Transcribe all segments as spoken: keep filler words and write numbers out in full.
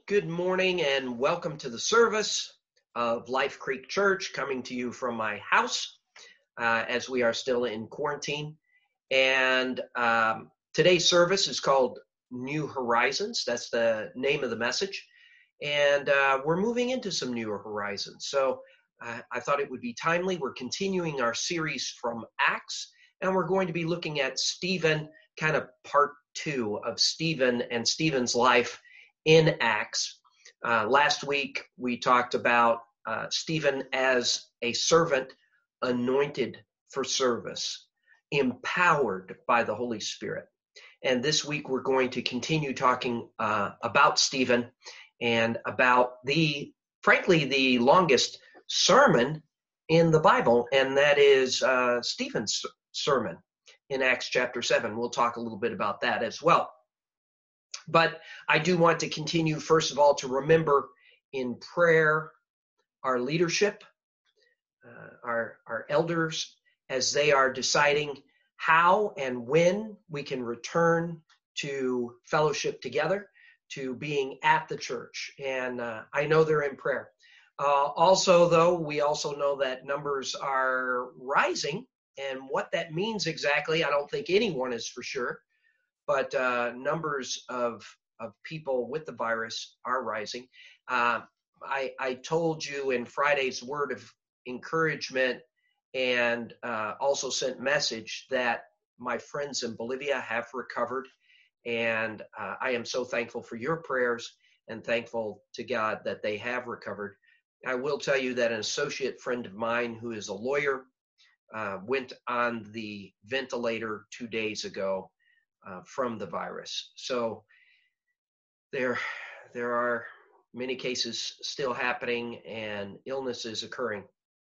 Good morning and welcome to the service of Life Creek Church, coming to you from my house uh, as we are still in quarantine. And um, today's service is called New Horizons. That's the name of the message. And uh, we're moving into some newer horizons. So uh, I thought it would be timely. We're continuing our series from Acts, and we're going to be looking at Stephen, kind of part two of Stephen and Stephen's life in Acts. Uh, last week, we talked about uh, Stephen as a servant anointed for service, empowered by the Holy Spirit. And this week, we're going to continue talking uh, about Stephen and about the, frankly, the longest sermon in the Bible, and that is uh, Stephen's sermon in Acts chapter seven. We'll talk a little bit about that as well. But I do want to continue, first of all, to remember in prayer our leadership, uh, our, our elders, as they are deciding how and when we can return to fellowship together, to being at the church. And uh, I know they're in prayer. Uh, also, though, we also know that numbers are rising. And what that means exactly, I don't think anyone is for sure. But uh, numbers of of people with the virus are rising. Uh, I, I told you in Friday's word of encouragement and uh, also sent message that my friends in Bolivia have recovered. And uh, I am so thankful for your prayers and thankful to God that they have recovered. I will tell you that an associate friend of mine who is a lawyer uh, went on the ventilator two days ago. Uh, from the virus. So there, there are many cases still happening and illnesses occurring,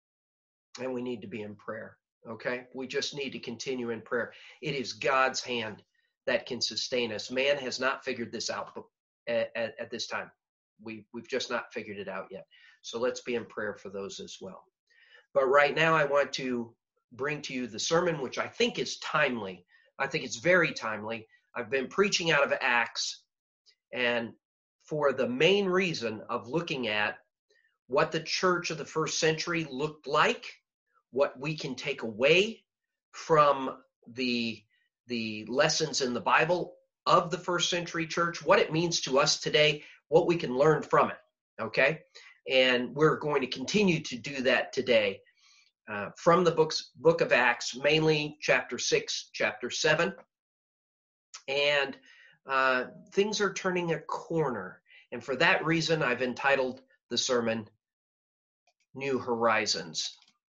and we need to be in prayer, okay? We just need to continue in prayer. It is God's hand that can sustain us. Man has not figured this out at, at, at this time. We, we've just not figured it out yet. So let's be in prayer for those as well. But right now I want to bring to you the sermon, which I think is timely. I think it's very timely. I've been preaching out of Acts, and for the main reason of looking at what the church of the first century looked like, what we can take away from the, the lessons in the Bible of the first century church, what it means to us today, what we can learn from it, okay? And we're going to continue to do that today. Uh, from the books, book of Acts, mainly chapter six, chapter seven. And uh, things are turning a corner. And for that reason, I've entitled the sermon, New Horizons.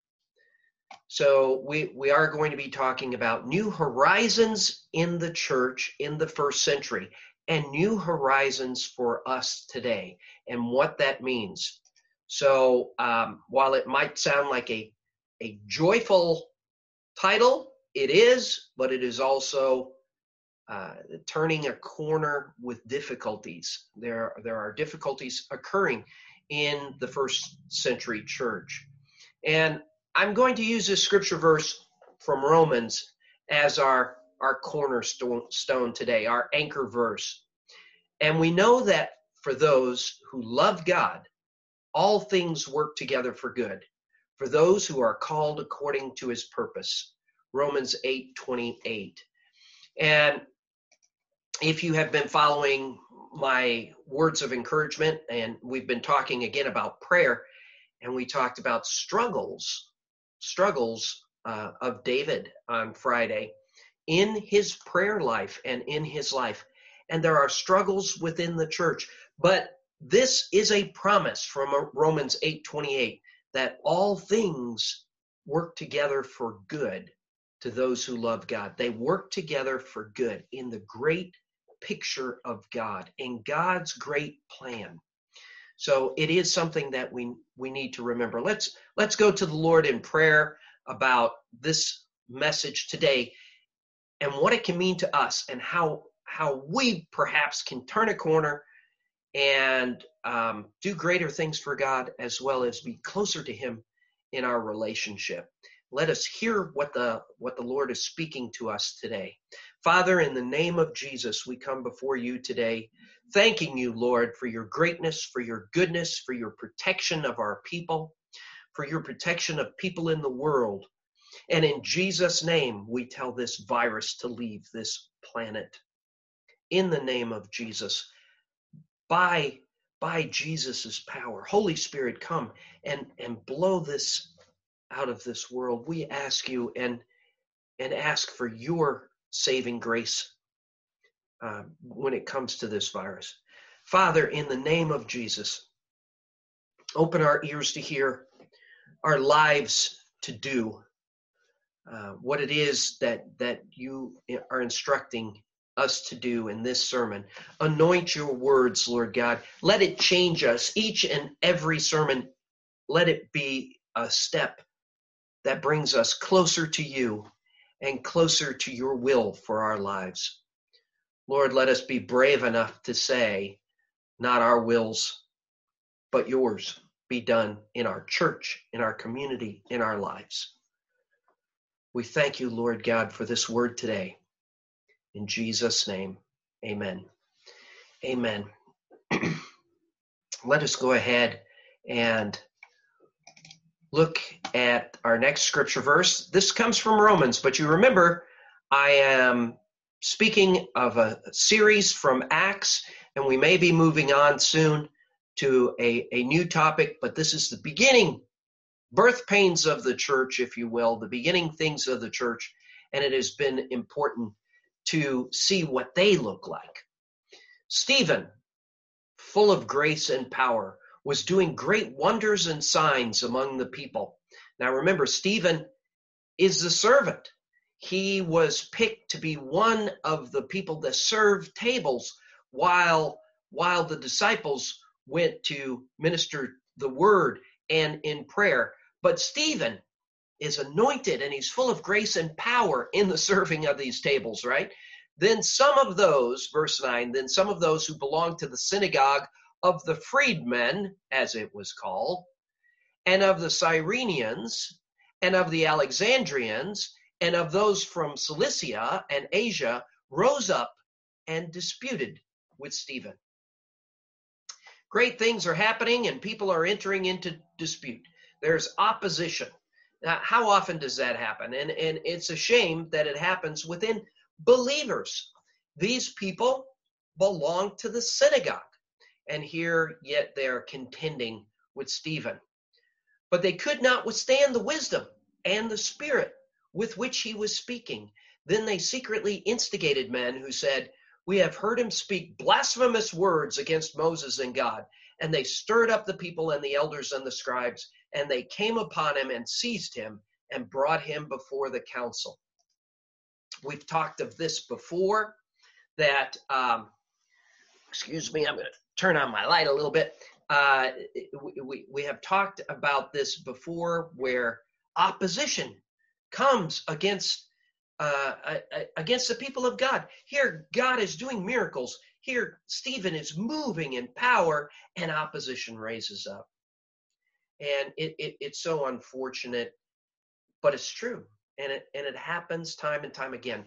So we, we are going to be talking about new horizons in the church in the first century and new horizons for us today and what that means. So um, while it might sound like a A joyful title, it is, but it is also uh, turning a corner with difficulties. There, there are difficulties occurring in the first century church. And I'm going to use this scripture verse from Romans as our, our cornerstone today, our anchor verse. And we know that for those who love God, all things work together for good, for those who are called according to his purpose. Romans eight twenty-eight. And if you have been following my words of encouragement, and we've been talking again about prayer, and we talked about struggles, struggles uh, of David on Friday in his prayer life and in his life. And there are struggles within the church. But this is a promise from Romans eight twenty-eight. That all things work together for good to those who love God. They work together for good in the great picture of God, in God's great plan. So it is something that we, we need to remember. Let's, let's go to the Lord in prayer about this message today and what it can mean to us and how, how we perhaps can turn a corner and um, do greater things for God, as well as be closer to him in our relationship. Let us hear what the what the Lord is speaking to us today. Father, in the name of Jesus, we come before you today, thanking you, Lord, for your greatness, for your goodness, for your protection of our people, for your protection of people in the world. And in Jesus' name, we tell this virus to leave this planet. In the name of Jesus, by, by Jesus' power, Holy Spirit, come and, and blow this out of this world. We ask you and, and ask for your saving grace uh, when it comes to this virus. Father, in the name of Jesus, open our ears to hear, our lives to do uh, what it is that, that you are instructing us to do in this sermon. Anoint your words, Lord God. Let it change us. Each and every sermon, let it be a step that brings us closer to you and closer to your will for our lives. Lord, let us be brave enough to say, not our wills, but yours be done in our church, in our community, in our lives. We thank you, Lord God, for this word today. In Jesus' name, amen. Amen. Let us go ahead and look at our next scripture verse. This comes from Romans, but you remember I am speaking of a series from Acts, and we may be moving on soon to a, a new topic, but this is the beginning, birth pains of the church, if you will, the beginning things of the church, and it has been important to see what they look like. Stephen, full of grace and power, was doing great wonders and signs among the people. Now remember, Stephen is the servant. He was picked to be one of the people that served tables while, while the disciples went to minister the word and in prayer. But Stephen is anointed and he's full of grace and power in the serving of these tables, right? Then some of those, verse nine, then some of those who belonged to the synagogue of the freedmen, as it was called, and of the Cyrenians, and of the Alexandrians, and of those from Cilicia and Asia, rose up and disputed with Stephen. Great things are happening and people are entering into dispute. There's opposition. Now, how often does that happen? And, and it's a shame that it happens within believers. These people belong to the synagogue. And here yet they are contending with Stephen. But they could not withstand the wisdom and the spirit with which he was speaking. Then they secretly instigated men who said, "We have heard him speak blasphemous words against Moses and God." And they stirred up the people and the elders and the scribes, and they came upon him and seized him and brought him before the council. We've talked of this before, that, um, excuse me, I'm going to turn on my light a little bit. Uh, we, we have talked about this before, where opposition comes against uh, against the people of God. Here, God is doing miracles. Here, Stephen is moving in power, and opposition raises up. And it, it it's so unfortunate, but it's true. And it and it happens time and time again.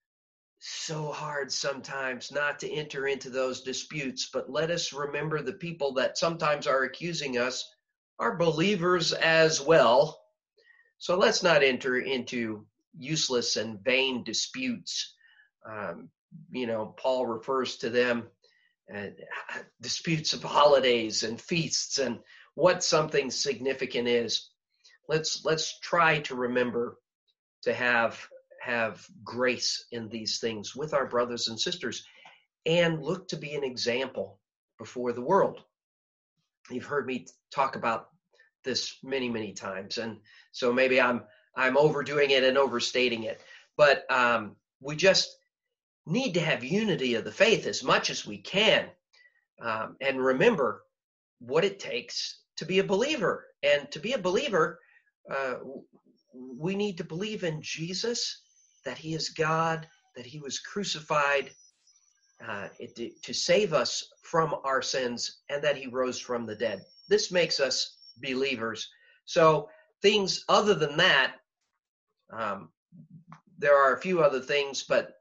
So hard sometimes not to enter into those disputes, but let us remember the people that sometimes are accusing us are believers as well. So let's not enter into useless and vain disputes. Um, you know, Paul refers to them uh, disputes of holidays and feasts and what something significant is. Let's let's try to remember to have have grace in these things with our brothers and sisters, and look to be an example before the world. You've heard me talk about this many, many times, and so maybe I'm I'm overdoing it and overstating it, but um, we just need to have unity of the faith as much as we can, um, and remember what it takes to be a believer. And to be a believer, uh, we need to believe in Jesus, that he is God, that he was crucified uh, it, to save us from our sins, and that he rose from the dead. This makes us believers. So things other than that, um, there are a few other things, but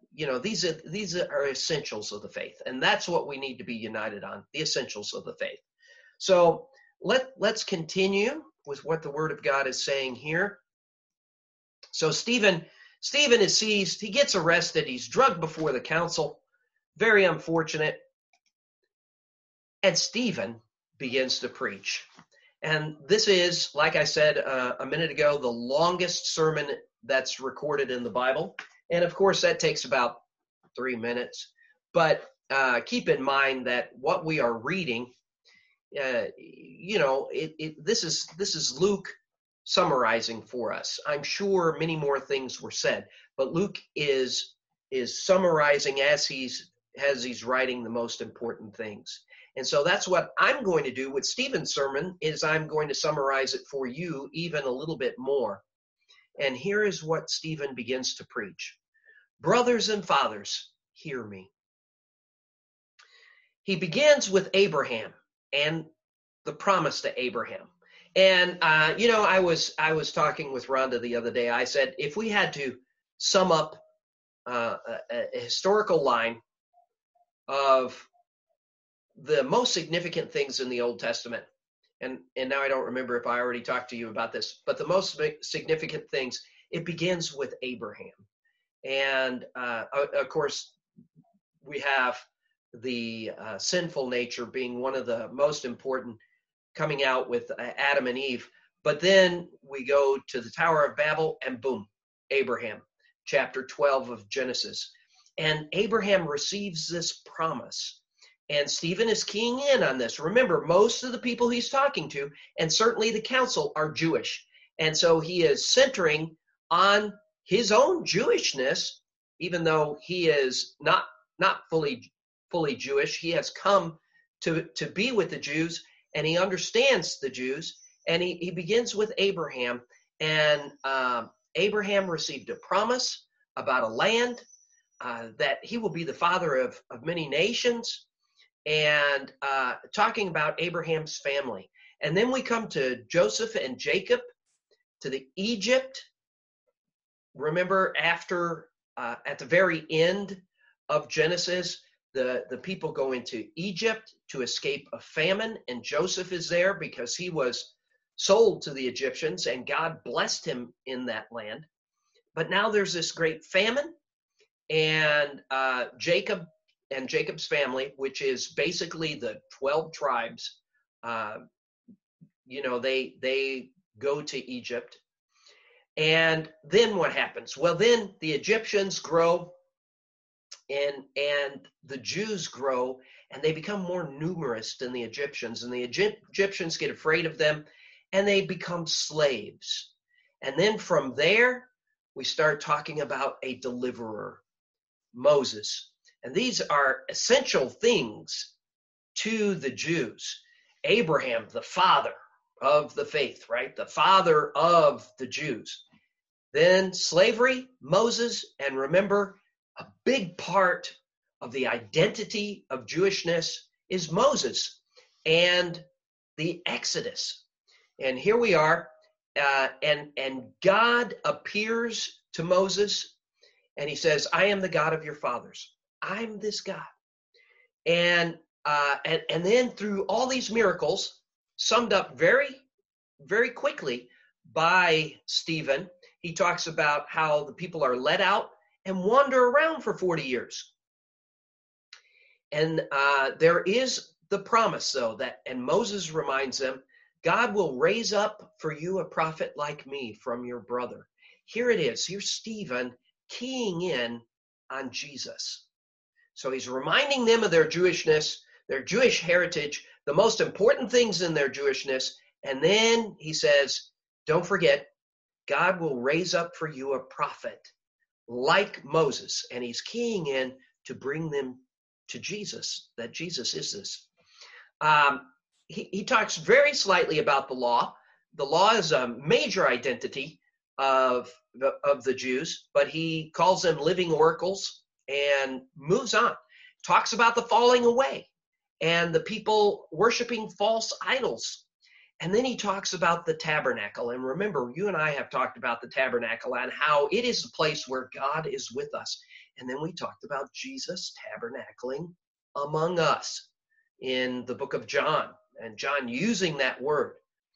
you know, these are these are essentials of the faith, and that's what we need to be united on, the essentials of the faith. So let let's continue with what the Word of God is saying here. So Stephen, Stephen is seized. He gets arrested. He's drugged before the council. Very unfortunate. And Stephen begins to preach. And this is, like I said uh, a minute ago, the longest sermon that's recorded in the Bible. And of course, that takes about three minutes. But uh, keep in mind that what we are reading, uh, you know, it, it, this is this is Luke summarizing for us. I'm sure many more things were said, but Luke is is summarizing as he's as he's writing the most important things. And so that's what I'm going to do with Stephen's sermon, is I'm going to summarize it for you even a little bit more. And here is what Stephen begins to preach. Brothers and fathers, hear me. He begins with Abraham and the promise to Abraham. And, uh, you know, I was I was talking with Rhonda the other day. I said, if we had to sum up uh, a, a historical line of the most significant things in the Old Testament, and, and now I don't remember if I already talked to you about this, but the most significant things, it begins with Abraham. And, uh, of course, we have the uh, sinful nature being one of the most important, coming out with uh, Adam and Eve. But then we go to the Tower of Babel, and boom, Abraham, chapter twelve of Genesis. And Abraham receives this promise. And Stephen is keying in on this. Remember, most of the people he's talking to, and certainly the council, are Jewish. And so he is centering on his own Jewishness, even though he is not not fully fully Jewish. He has come to, to be with the Jews, and he understands the Jews. And he, he begins with Abraham. And uh, Abraham received a promise about a land, uh, that he will be the father of, of many nations, and uh, talking about Abraham's family. And then we come to Joseph and Jacob, to the Egypt. Remember, after uh, at the very end of Genesis, the, the people go into Egypt to escape a famine, and Joseph is there because he was sold to the Egyptians, and God blessed him in that land. But now there's this great famine, and uh, Jacob and Jacob's family, which is basically the twelve tribes, uh, you know, they they go to Egypt. And then what happens? Well, then the Egyptians grow, and and the Jews grow, and they become more numerous than the Egyptians. And the Egypt- Egyptians get afraid of them, and they become slaves. And then from there, we start talking about a deliverer, Moses. And these are essential things to the Jews. Abraham, the father of the faith, right? The father of the Jews. Then slavery, Moses, and remember, a big part of the identity of Jewishness is Moses and the Exodus. And here we are, uh, and, and God appears to Moses, and he says, I am the God of your fathers. I'm this God. And, uh, and, and then through all these miracles, summed up very, very quickly by Stephen, he talks about how the people are led out and wander around for forty years. And uh, there is the promise, though, that, and Moses reminds them, God will raise up for you a prophet like me from your brother. Here it is. Here's Stephen keying in on Jesus. So he's reminding them of their Jewishness, their Jewish heritage, the most important things in their Jewishness. And then he says, don't forget, God will raise up for you a prophet like Moses. And he's keying in to bring them to Jesus, that Jesus is this. Um, he, he talks very slightly about the law. The law is a major identity of the, of the Jews, but he calls them living oracles and moves on. Talks about the falling away and the people worshiping false idols. And then he talks about the tabernacle. And remember, you and I have talked about the tabernacle and how it is the place where God is with us. And then we talked about Jesus tabernacling among us in the book of John, and John using that word.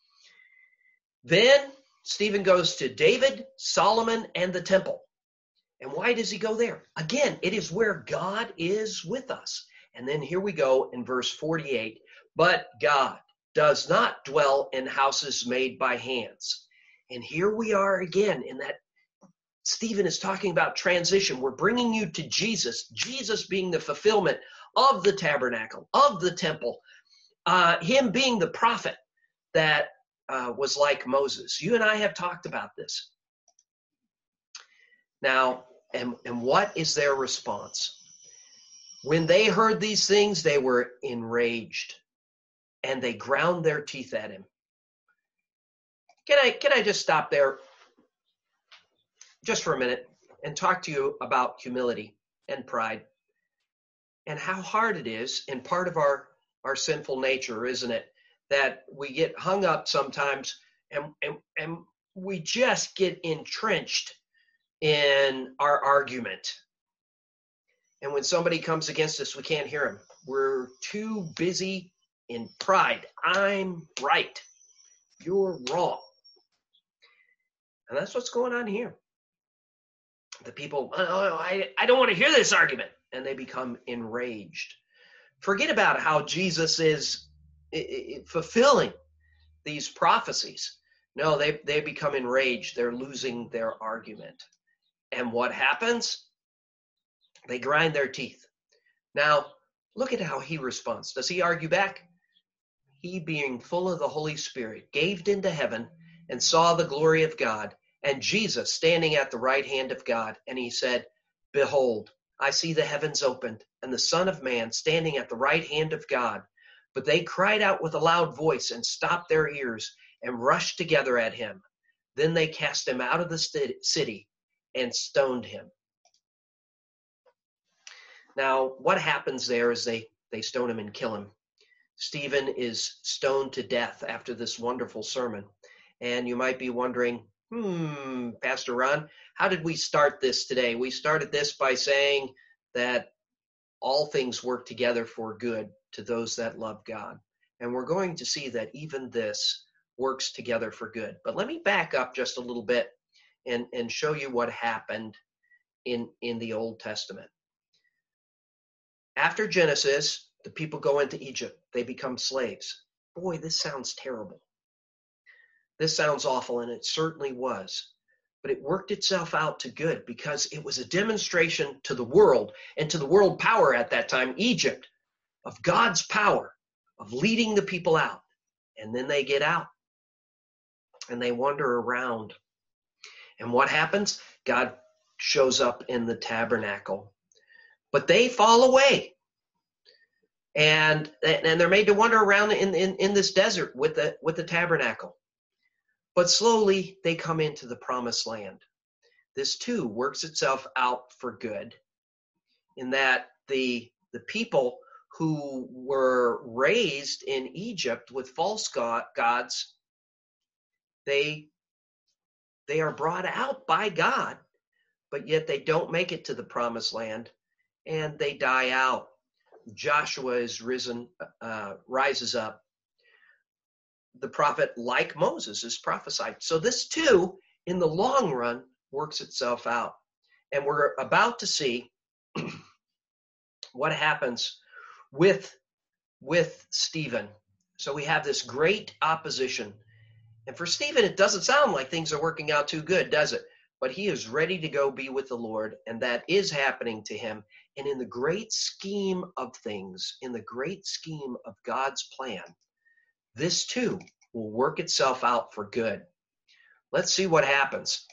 Then Stephen goes to David, Solomon, and the temple. And why does he go there? Again, it is where God is with us. And then here we go in verse forty-eight. But God does not dwell in houses made by hands. And here we are again in that Stephen is talking about transition. We're bringing you to Jesus, Jesus being the fulfillment of the tabernacle, of the temple, uh, him being the prophet that uh, was like Moses. You and I have talked about this. Now, and, and what is their response? When they heard these things, they were enraged, and they ground their teeth at him. Can I, can I just stop there just for a minute and talk to you about humility and pride and how hard it is, and part of our, our sinful nature, isn't it, that we get hung up sometimes and, and, and we just get entrenched in our argument. And when somebody comes against us, we can't hear him. We're too busy in pride. I'm right. You're wrong. And that's what's going on here. The people, oh, I, I don't want to hear this argument. And they become enraged. Forget about how Jesus is fulfilling these prophecies. No, they, they become enraged. They're losing their argument. And what happens? They grind their teeth. Now, look at how he responds. Does he argue back? He, being full of the Holy Spirit, gazed into heaven and saw the glory of God, and Jesus standing at the right hand of God. And he said, Behold, I see the heavens opened, and the Son of Man standing at the right hand of God. But they cried out with a loud voice and stopped their ears and rushed together at him. Then they cast him out of the city and stoned him. Now, what happens there is they, they stone him and kill him. Stephen is stoned to death after this wonderful sermon. And you might be wondering, hmm, Pastor Ron, how did we start this today? We started this by saying that all things work together for good to those that love God. And we're going to see that even this works together for good. But let me back up just a little bit and, and show you what happened in, in the Old Testament. After Genesis, the people go into Egypt. They become slaves. Boy, this sounds terrible. This sounds awful, and it certainly was. But it worked itself out to good because it was a demonstration to the world and to the world power at that time, Egypt, of God's power of leading the people out. And then they get out and they wander around. And what happens? God shows up in the tabernacle. But they fall away. And, and they're made to wander around in, in, in this desert with the, with the tabernacle. But slowly they come into the promised land. This too works itself out for good, in that the, the people who were raised in Egypt with false god, gods, they, they are brought out by God, but yet they don't make it to the promised land, and they die out. Joshua is risen, uh, rises up. The prophet, like Moses, is prophesied. So this too, in the long run, works itself out. And we're about to see what happens with, with Stephen. So we have this great opposition. And for Stephen, it doesn't sound like things are working out too good, does it? But he is ready to go be with the Lord, and that is happening to him. And in the great scheme of things, in the great scheme of God's plan, this too will work itself out for good. Let's see what happens.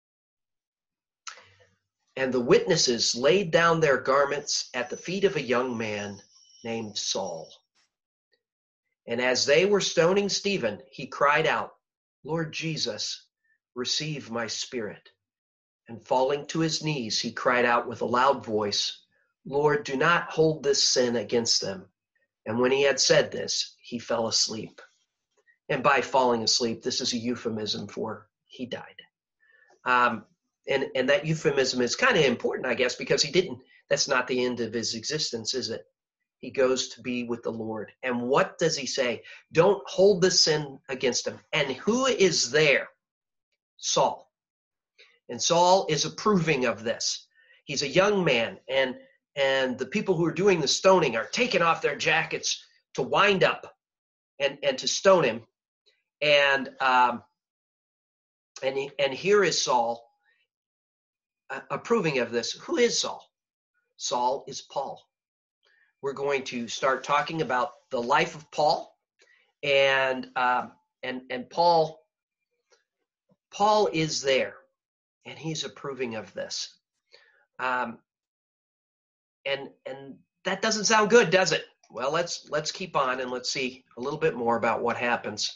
And the witnesses laid down their garments at the feet of a young man named Saul. And as they were stoning Stephen, he cried out, Lord Jesus, receive my spirit. And falling to his knees, he cried out with a loud voice, Lord, do not hold this sin against them. And when he had said this, he fell asleep. And by falling asleep, this is a euphemism for he died. Um, And, and that euphemism is kind of important, I guess, because he didn't, that's not the end of his existence, is it? He goes to be with the Lord. And what does he say? Don't hold the sin against him. And who is there? Saul. And Saul is approving of this. He's a young man, and and the people who are doing the stoning are taking off their jackets to wind up and, and to stone him. And um, and he, and here is Saul uh, approving of this. Who is Saul? Saul is Paul. We're going to start talking about the life of Paul, and um, and and Paul. Paul is there, and he's approving of this. Um, and and that doesn't sound good, does it? Well, let's let's keep on and let's see a little bit more about what happens.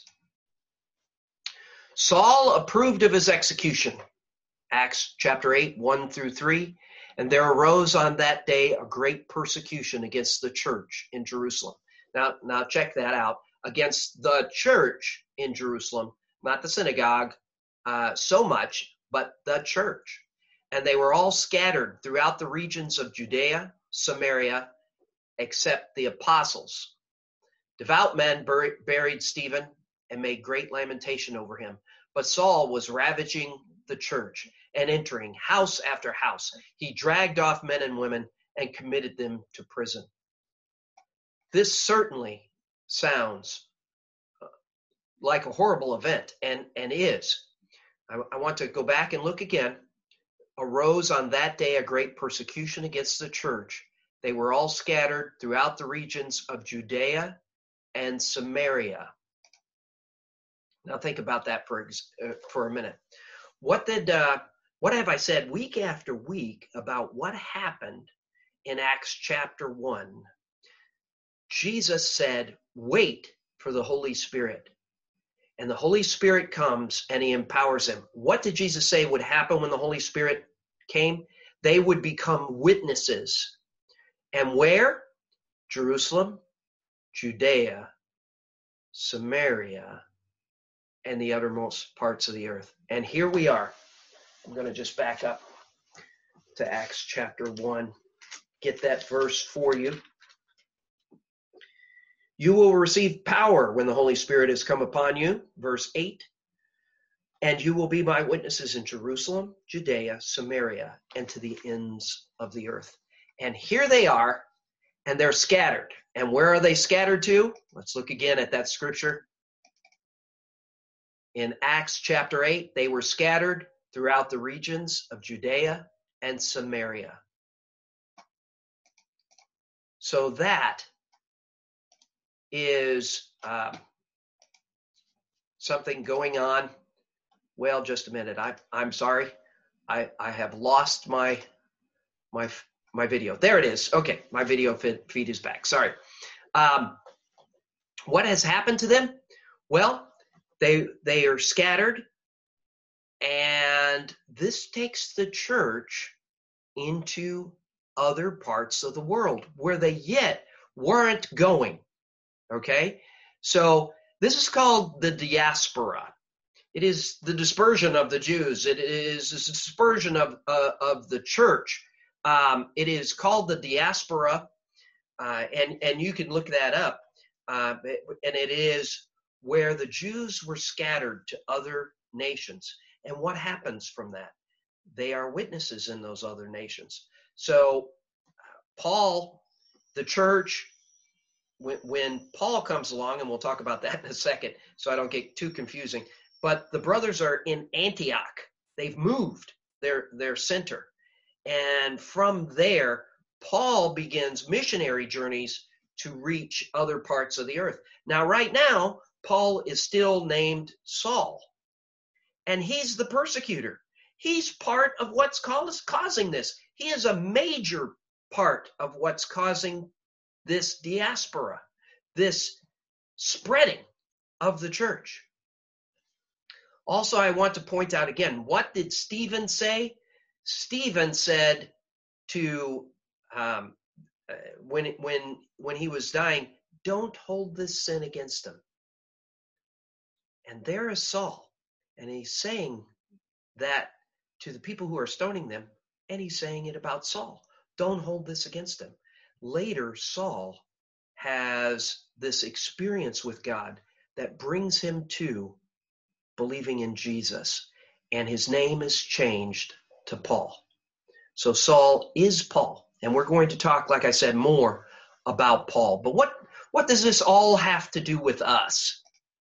Saul approved of his execution. Acts chapter eight, one through three. And there arose on that day a great persecution against the church in Jerusalem. Now, now check that out. Against the church in Jerusalem, not the synagogue uh, so much, but the church. And they were all scattered throughout the regions of Judea, Samaria, except the apostles. Devout men bur- buried Stephen and made great lamentation over him. But Saul was ravaging the church and entering house after house. He dragged off men and women and committed them to prison. This certainly sounds like a horrible event, and, and is. I, I want to go back and look again. Arose on that day a great persecution against the church. They were all scattered throughout the regions of Judea and Samaria. Now think about that for uh, for a minute. What did uh, what have I said week after week about what happened in Acts chapter one? Jesus said, "Wait for the Holy Spirit." And the Holy Spirit comes and he empowers them. What did Jesus say would happen when the Holy Spirit came? They would become witnesses. And where? Jerusalem, Judea, Samaria, and the uttermost parts of the earth. And here we are. I'm going to just back up to Acts chapter one. Get that verse for you. You will receive power when the Holy Spirit has come upon you, verse eight. And you will be my witnesses in Jerusalem, Judea, Samaria, and to the ends of the earth. And here they are, and they're scattered. And where are they scattered to? Let's look again at that scripture. In Acts chapter eight, they were scattered throughout the regions of Judea and Samaria. So that is um, something going on. Well, just a minute. I, I'm sorry. I, I have lost my my my video. There it is. Okay, my video feed, feed is back. Sorry. Um, what has happened to them? Well, they they are scattered, and this takes the church into other parts of the world where they yet weren't going. Okay, so this is called the diaspora. It is the dispersion of the Jews. It is the dispersion of uh, of the church. Um, it is called the diaspora, uh, and and you can look that up. Uh, and it is where the Jews were scattered to other nations. And what happens from that? They are witnesses in those other nations. So Paul, the church. When, when Paul comes along, and we'll talk about that in a second, so I don't get too confusing, but the brothers are in Antioch. They've moved their, their center. And from there, Paul begins missionary journeys to reach other parts of the earth. Now, right now, Paul is still named Saul, and he's the persecutor. He's part of what's causing this. He is a major part of what's causing this diaspora, this spreading of the church. Also, I want to point out again, what did Stephen say? Stephen said to, um, uh, when, when, when he was dying, don't hold this sin against him. And there is Saul, and he's saying that to the people who are stoning them, and he's saying it about Saul. Don't hold this against him. Later, Saul has this experience with God that brings him to believing in Jesus, and his name is changed to Paul. So Saul is Paul, and we're going to talk, like I said, more about Paul. But what, what does this all have to do with us?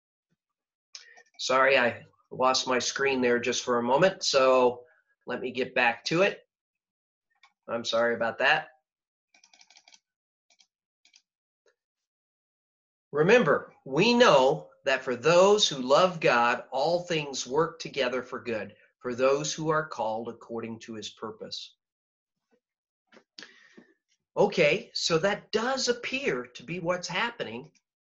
Sorry, I lost my screen there just for a moment, so let me get back to it. I'm sorry about that. Remember, we know that for those who love God, all things work together for good, for those who are called according to his purpose. Okay, so that does appear to be what's happening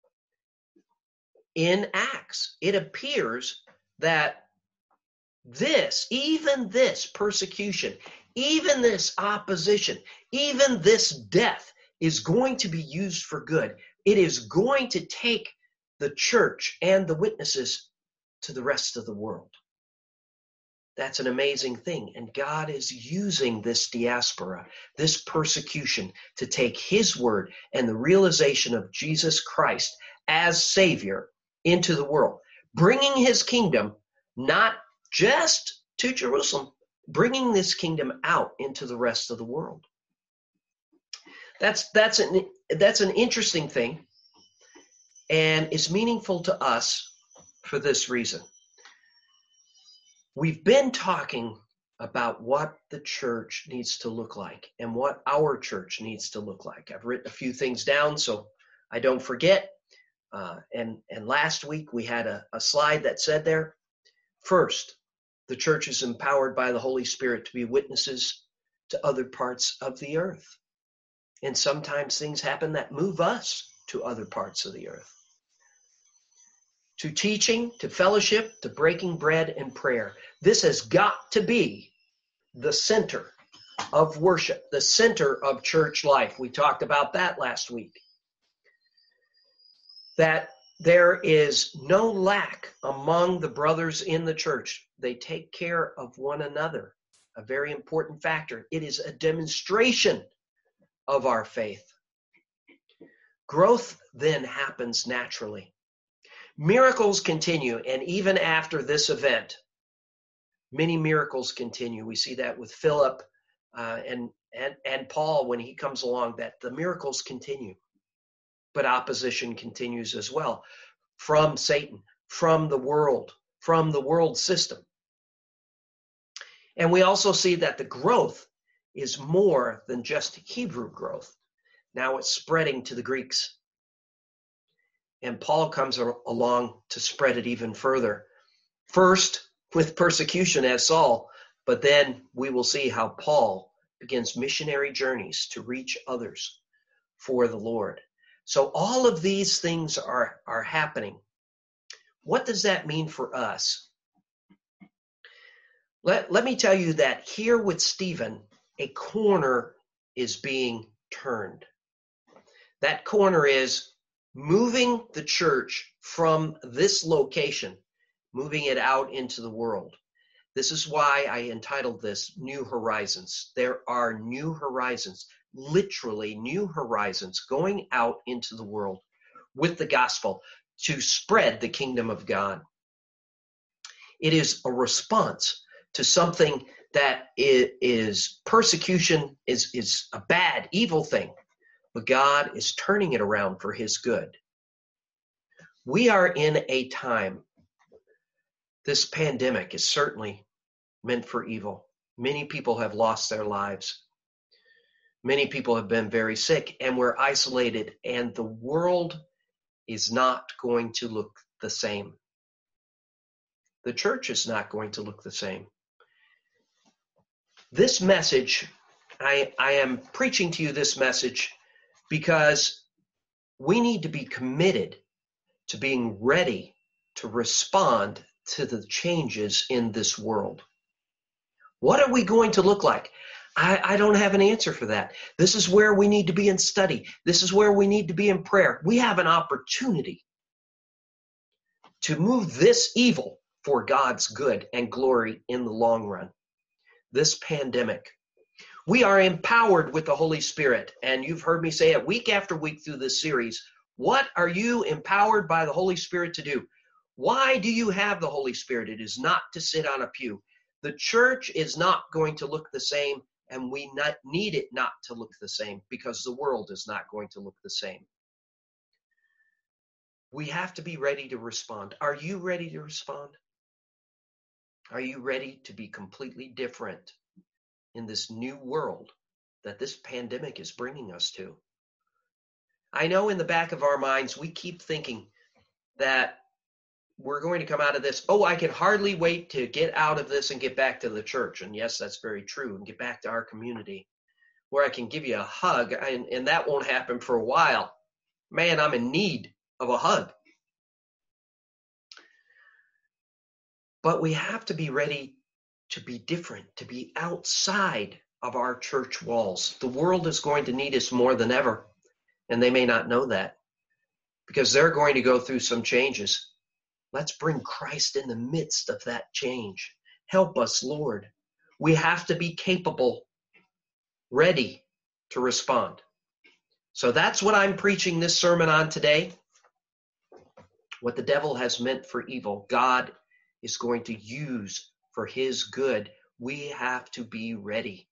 in Acts. It appears that this, even this persecution, even this opposition, even this death is going to be used for good. It is going to take the church and the witnesses to the rest of the world. That's an amazing thing. And God is using this diaspora, this persecution, to take his word and the realization of Jesus Christ as Savior into the world, bringing his kingdom not just to Jerusalem, bringing this kingdom out into the rest of the world. That's, that's, an, that's an interesting thing, and it's meaningful to us for this reason. We've been talking about what the church needs to look like and what our church needs to look like. I've written a few things down so I don't forget. Uh, and, and last week we had a, a slide that said there, first, the church is empowered by the Holy Spirit to be witnesses to other parts of the earth. And sometimes things happen that move us to other parts of the earth. To teaching, to fellowship, to breaking bread and prayer. This has got to be the center of worship, the center of church life. We talked about that last week. That there is no lack among the brothers in the church. They take care of one another, a very important factor. It is a demonstration of our faith. Growth then happens naturally. Miracles continue, and even after this event, many miracles continue. We see that with Philip uh, and, and, and Paul when he comes along, that the miracles continue. But opposition continues as well from Satan, from the world, from the world system. And we also see that the growth is more than just Hebrew growth. Now it's spreading to the Greeks. And Paul comes along to spread it even further. First, with persecution as Saul, but then we will see how Paul begins missionary journeys to reach others for the Lord. So all of these things are, are happening. What does that mean for us? Let, let me tell you that here with Stephen, a corner is being turned. That corner is moving the church from this location, moving it out into the world. This is why I entitled this New Horizons. There are new horizons, literally new horizons going out into the world with the gospel to spread the kingdom of God. It is a response to something that is persecution, is, is a bad, evil thing. But God is turning it around for his good. We are in a time, this pandemic is certainly meant for evil. Many people have lost their lives. Many people have been very sick, and we're isolated, and the world is not going to look the same. The church is not going to look the same. This message, I, I am preaching to you this message because we need to be committed to being ready to respond to the changes in this world. What are we going to look like? I, I don't have an answer for that. This is where we need to be in study. This is where we need to be in prayer. We have an opportunity to move this evil for God's good and glory in the long run. this pandemic. We are empowered with the Holy Spirit, and you've heard me say it week after week through this series. What are you empowered by the Holy Spirit to do? Why do you have the Holy Spirit? It is not to sit on a pew. The church is not going to look the same, and we not need it not to look the same, because the world is not going to look the same. We have to be ready to respond. Are you ready to respond? Are you ready to be completely different in this new world that this pandemic is bringing us to? I know in the back of our minds, we keep thinking that we're going to come out of this. Oh, I can hardly wait to get out of this and get back to the church. And yes, that's very true. And get back to our community where I can give you a hug. And, and that won't happen for a while. Man, I'm in need of a hug. But we have to be ready to be different, to be outside of our church walls. The world is going to need us more than ever. And they may not know that because they're going to go through some changes. Let's bring Christ in the midst of that change. Help us, Lord. We have to be capable, ready to respond. So that's what I'm preaching this sermon on today. What the devil has meant for evil, God is going to use for his good. We have to be ready.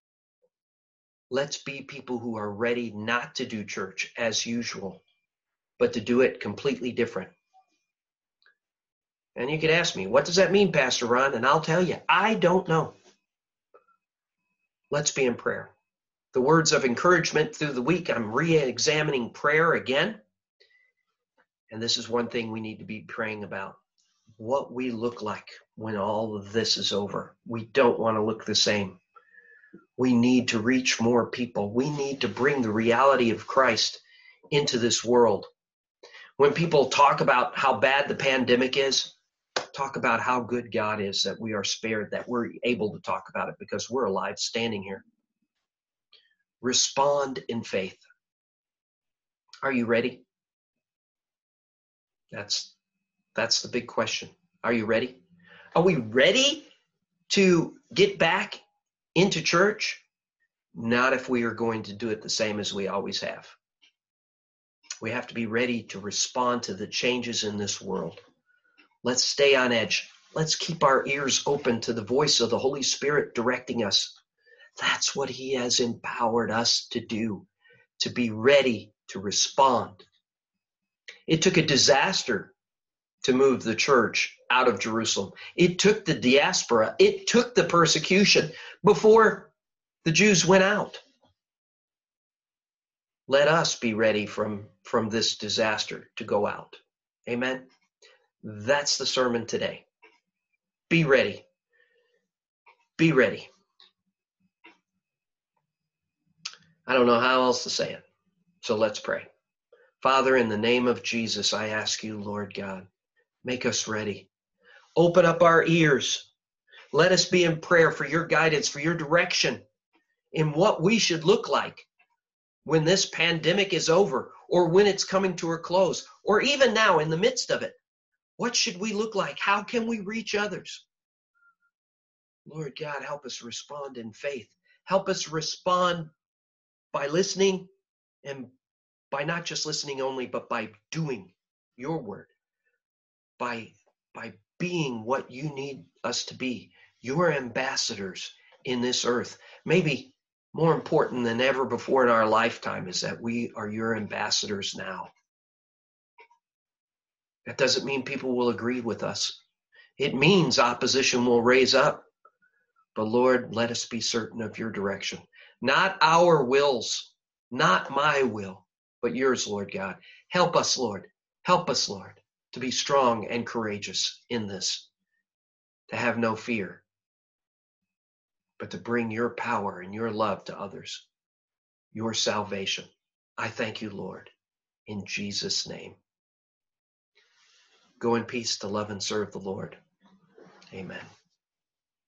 Let's be people who are ready not to do church as usual, but to do it completely different. And you could ask me, what does that mean, Pastor Ron? And I'll tell you, I don't know. Let's be in prayer. The words of encouragement through the week, I'm re-examining prayer again. And this is one thing we need to be praying about. What we look like when all of this is over. We don't want to look the same. We need to reach more people. We need to bring the reality of Christ into this world. When people talk about how bad the pandemic is, talk about how good God is that we are spared, that we're able to talk about it because we're alive standing here. Respond in faith. Are you ready? That's, that's the big question. Are you ready? Are we ready to get back into church? Not if we are going to do it the same as we always have. We have to be ready to respond to the changes in this world. Let's stay on edge. Let's keep our ears open to the voice of the Holy Spirit directing us. That's what he has empowered us to do, to be ready to respond. It took a disaster to move the church out of Jerusalem. It took the diaspora. It took the persecution before the Jews went out. Let us be ready from, from this disaster to go out. Amen. That's the sermon today. Be ready. Be ready. I don't know how else to say it. So let's pray. Father, in the name of Jesus, I ask you, Lord God, make us ready. Open up our ears. Let us be in prayer for your guidance, for your direction in what we should look like when this pandemic is over, or when it's coming to a close, or even now in the midst of it. What should we look like? How can we reach others? Lord God, help us respond in faith. Help us respond by listening, and by not just listening only, but by doing your word, by, by being what you need us to be, your ambassadors in this earth. Maybe more important than ever before in our lifetime is that we are your ambassadors now. That doesn't mean people will agree with us. It means opposition will raise up. But Lord, let us be certain of your direction. Not our wills, not my will, but yours, Lord God. Help us, Lord. Help us, Lord, to be strong and courageous in this, to have no fear, but to bring your power and your love to others, your salvation. I thank you, Lord, in Jesus' name. Go in peace to love and serve the Lord. Amen.